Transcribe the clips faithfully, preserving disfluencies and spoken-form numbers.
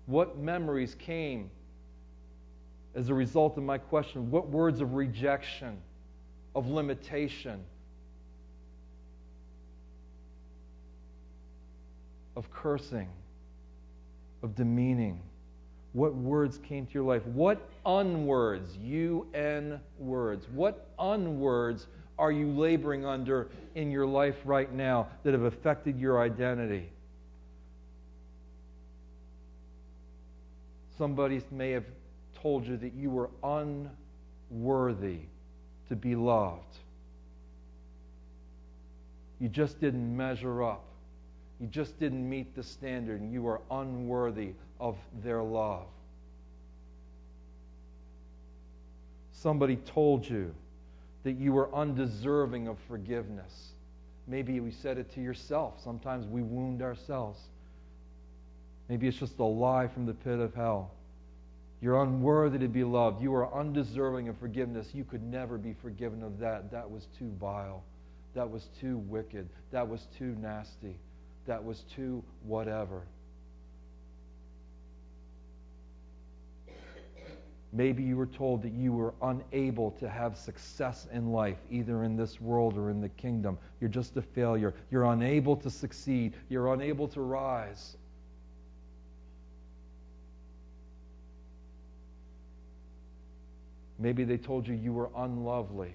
What memories came as a result of my question? What words of rejection, of limitation, of cursing, of demeaning? What words came to your life? What unwords, U N words, what unwords are you laboring under in your life right now that have affected your identity? Somebody may have told you that you were unworthy to be loved. You just didn't measure up. You just didn't meet the standard, and you were unworthy of their love. Somebody told you that you were undeserving of forgiveness. Maybe you said it to yourself. Sometimes we wound ourselves. Maybe it's just a lie from the pit of hell. You're unworthy to be loved. You are undeserving of forgiveness. You could never be forgiven of that. That was too vile. That was too wicked. That was too nasty. That was too whatever. Maybe you were told that you were unable to have success in life, either in this world or in the kingdom. You're just a failure. You're unable to succeed. You're unable to rise. Maybe they told you you were unlovely,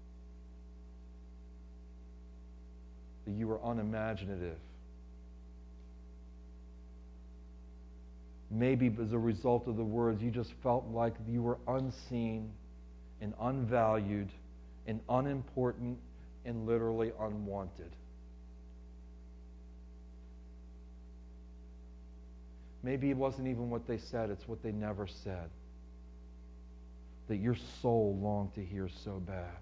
that you were unimaginative. Maybe as a result of the words, you just felt like you were unseen and unvalued and unimportant and literally unwanted. Maybe it wasn't even what they said, it's what they never said, that your soul longed to hear so bad.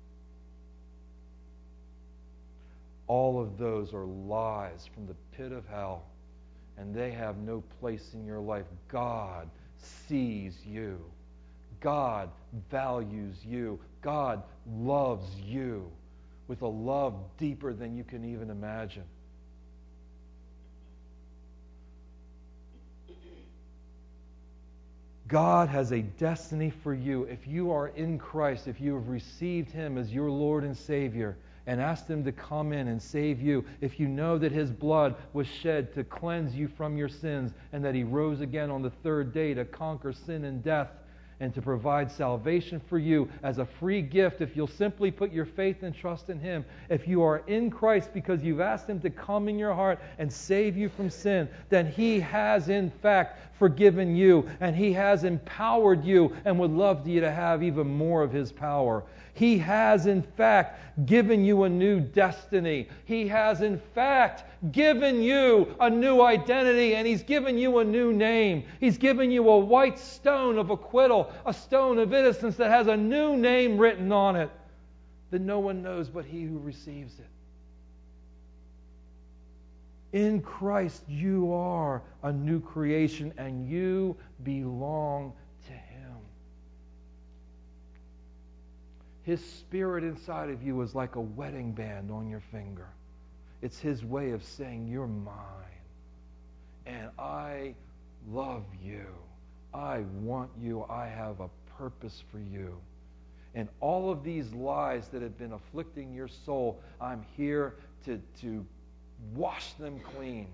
All of those are lies from the pit of hell, and they have no place in your life. God sees you. God values you. God loves you with a love deeper than you can even imagine. God has a destiny for you. If you are in Christ, if you have received Him as your Lord and Savior, and asked Him to come in and save you, if you know that His blood was shed to cleanse you from your sins, and that He rose again on the third day to conquer sin and death, and to provide salvation for you as a free gift, if you'll simply put your faith and trust in Him, if you are in Christ because you've asked Him to come in your heart and save you from sin, then He has in fact forgiven you, and He has empowered you and would love you to have even more of His power. He has in fact given you a new destiny. He has in fact given you a new identity, and He's given you a new name. He's given you a white stone of acquittal, a stone of innocence that has a new name written on it that no one knows but he who receives it. In Christ you are a new creation, and you belong to Him. His Spirit inside of you is like a wedding band on your finger. It's His way of saying, you're mine. And I love you. I want you. I have a purpose for you. And all of these lies that have been afflicting your soul, I'm here to, to wash them clean.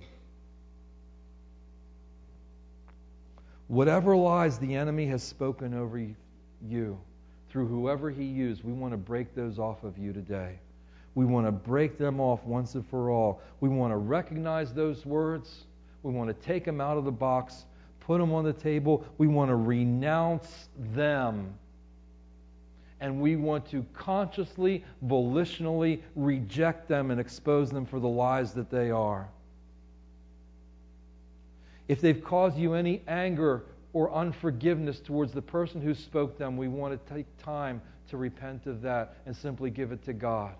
Whatever lies the enemy has spoken over you, through whoever he used, we want to break those off of you today. We want to break them off once and for all. We want to recognize those words. We want to take them out of the box, put them on the table. We want to renounce them. And we want to consciously, volitionally reject them and expose them for the lies that they are. If they've caused you any anger or unforgiveness towards the person who spoke them, we want to take time to repent of that and simply give it to God.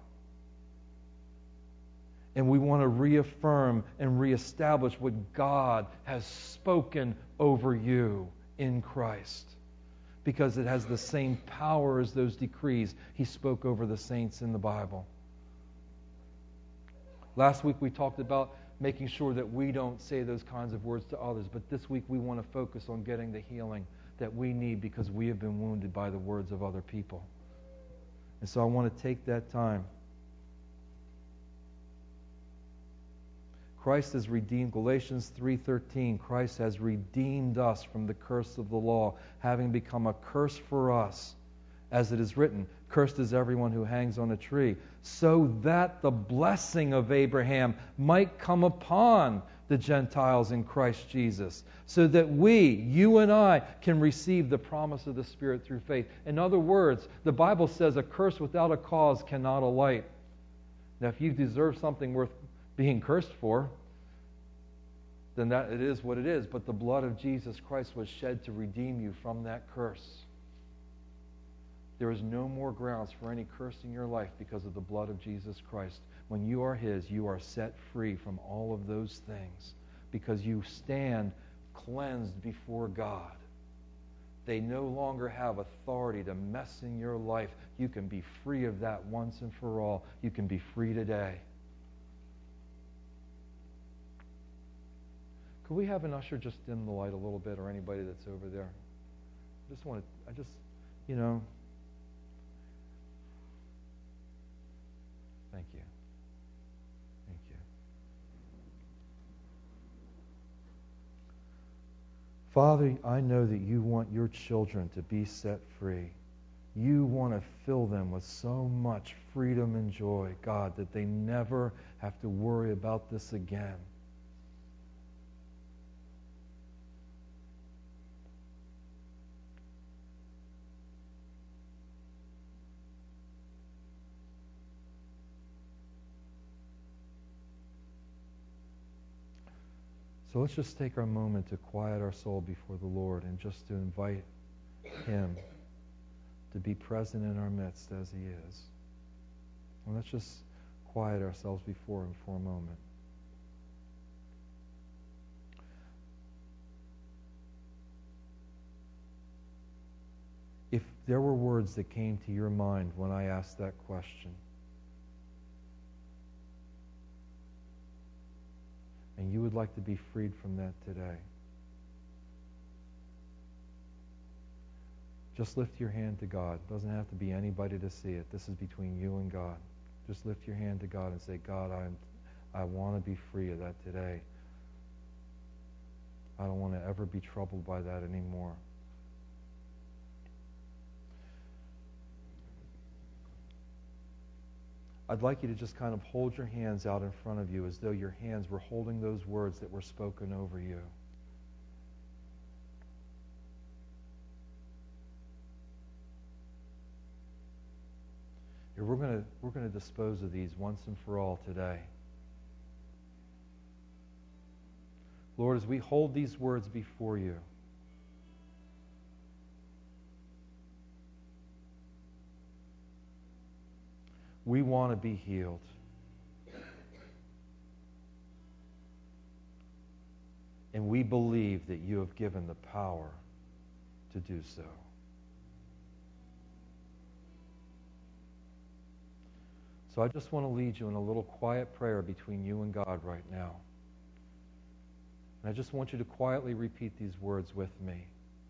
And we want to reaffirm and reestablish what God has spoken over you in Christ, because it has the same power as those decrees He spoke over the saints in the Bible. Last week we talked about making sure that we don't say those kinds of words to others. But this week we want to focus on getting the healing that we need because we have been wounded by the words of other people. And so I want to take that time. Christ has redeemed, Galatians three thirteen, Christ has redeemed us from the curse of the law, having become a curse for us. As it is written, cursed is everyone who hangs on a tree, so that the blessing of Abraham might come upon the Gentiles in Christ Jesus, so that we, you and I, can receive the promise of the Spirit through faith. In other words, the Bible says a curse without a cause cannot alight. Now, if you deserve something worth being cursed for, then that it is what it is. But the blood of Jesus Christ was shed to redeem you from that curse. There is no more grounds for any curse in your life because of the blood of Jesus Christ. When you are His, you are set free from all of those things because you stand cleansed before God. They no longer have authority to mess in your life. You can be free of that once and for all. You can be free today. Could we have an usher just dim the light a little bit, or anybody that's over there? I just want to, I just, you know. Thank you. Thank you. Father, I know that you want your children to be set free. You want to fill them with so much freedom and joy, God, that they never have to worry about this again. So let's just take our moment to quiet our soul before the Lord and just to invite Him to be present in our midst as He is. And let's just quiet ourselves before Him for a moment. If there were words that came to your mind when I asked that question, and you would like to be freed from that today, just lift your hand to God. It doesn't have to be anybody to see it. This is between you and God. Just lift your hand to God and say, God, I'm, I want to be free of that today. I don't want to ever be troubled by that anymore. I'd like you to just kind of hold your hands out in front of you as though your hands were holding those words that were spoken over you. Here, we're going to we're going to dispose of these once and for all today. Lord, as we hold these words before you, we want to be healed. And we believe that you have given the power to do so. So I just want to lead you in a little quiet prayer between you and God right now. And I just want you to quietly repeat these words with me.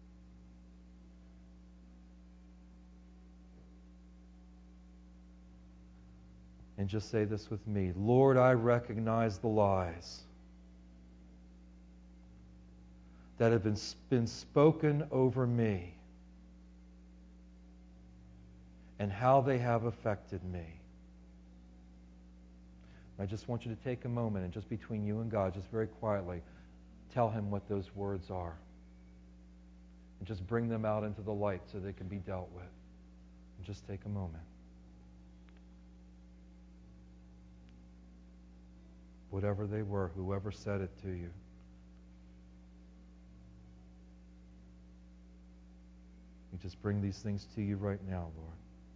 And just say this with me. Lord, I recognize the lies that have been, been spoken over me and how they have affected me. I just want you to take a moment and just between you and God, just very quietly, tell Him what those words are. And just bring them out into the light so they can be dealt with. And just take a moment. Whatever they were, whoever said it to you. We just bring these things to you right now, Lord.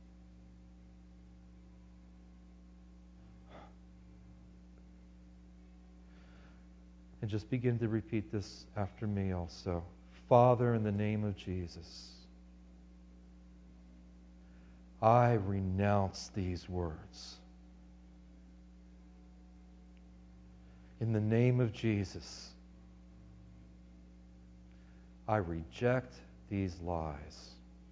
And just begin to repeat this after me also. Father, in the name of Jesus, I renounce these words. In the name of Jesus, I reject these lies.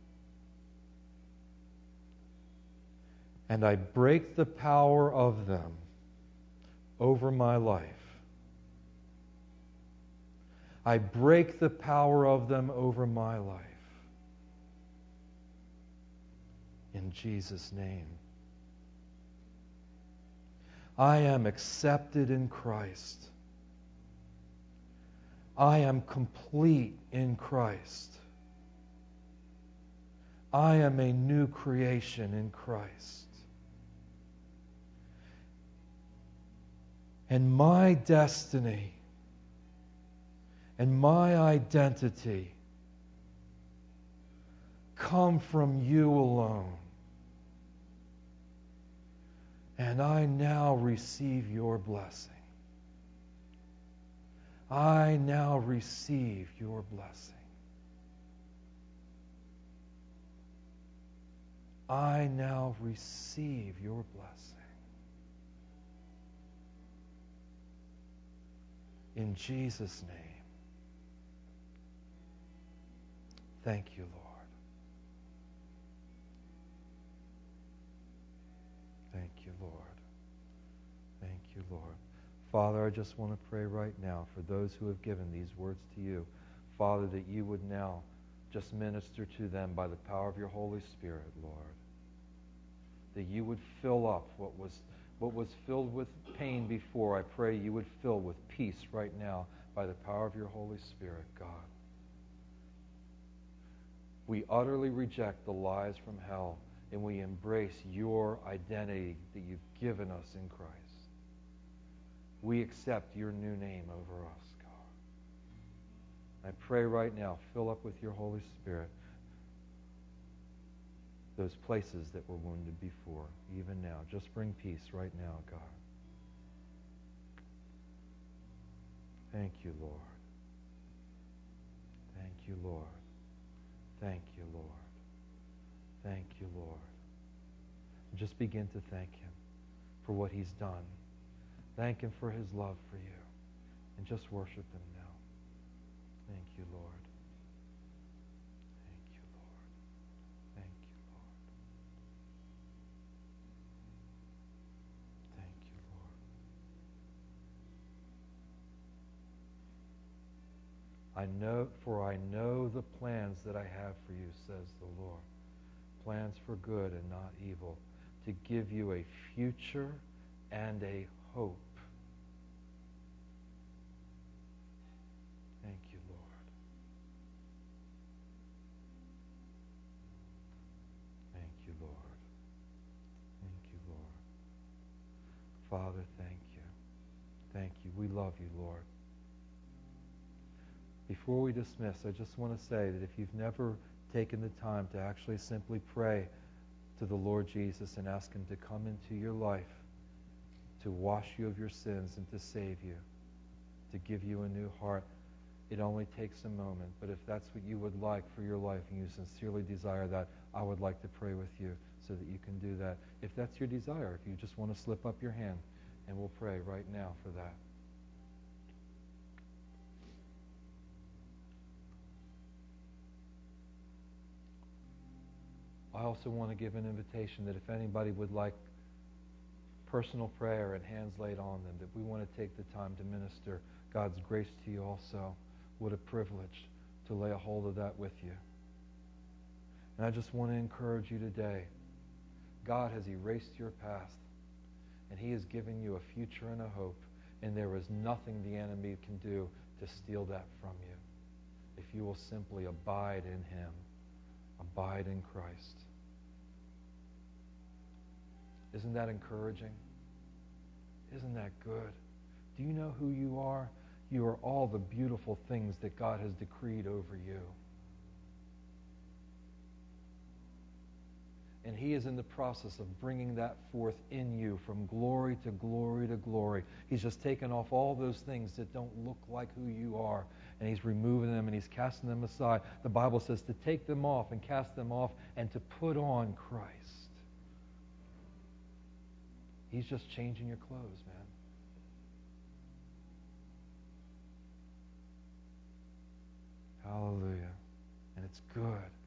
And I break the power of them over my life. I break the power of them over my life. In Jesus' name. I am accepted in Christ. I am complete in Christ. I am a new creation in Christ. And my destiny and my identity come from you alone. And I now receive your blessing. I now receive your blessing. I now receive your blessing. In Jesus' name. Thank you, Lord. Thank you, Lord. Thank you, Lord. Father, I just want to pray right now for those who have given these words to you. Father, that you would now just minister to them by the power of your Holy Spirit, Lord. That you would fill up what was what was filled with pain before. I pray you would fill with peace right now by the power of your Holy Spirit, God. We utterly reject the lies from hell, and we embrace your identity that you've given us in Christ. We accept your new name over us, God. I pray right now, fill up with your Holy Spirit those places that were wounded before, even now. Just bring peace right now, God. Thank you, Lord. Thank you, Lord. Thank you, Lord. Thank you, Lord. And just begin to thank him for what he's done. Thank him for his love for you. And just worship him now. Thank you, Lord. Thank you, Lord. Thank you, Lord. Thank you, Lord. I know, for I know the plans that I have for you, says the Lord. Plans for good and not evil, to give you a future and a hope. Thank you, Lord. Thank you, Lord. Thank you, Lord. Father, thank you. Thank you. We love you, Lord. Before we dismiss, I just want to say that if you've never taken the time to actually simply pray to the Lord Jesus and ask him to come into your life, to wash you of your sins and to save you, to give you a new heart, it only takes a moment. But if that's what you would like for your life and you sincerely desire that, I would like to pray with you so that you can do that. If that's your desire, if you just want to slip up your hand, and we'll pray right now for that. I also want to give an invitation that if anybody would like personal prayer and hands laid on them, that we want to take the time to minister God's grace to you also. What a privilege to lay a hold of that with you. And I just want to encourage you today. God has erased your past, and he has given you a future and a hope, and there is nothing the enemy can do to steal that from you. If you will simply abide in him, abide in Christ. Isn't that encouraging? Isn't that good? Do you know who you are? You are all the beautiful things that God has decreed over you. And he is in the process of bringing that forth in you from glory to glory to glory. He's just taken off all those things that don't look like who you are, and he's removing them and he's casting them aside. The Bible says to take them off and cast them off and to put on Christ. He's just changing your clothes, man. It's good.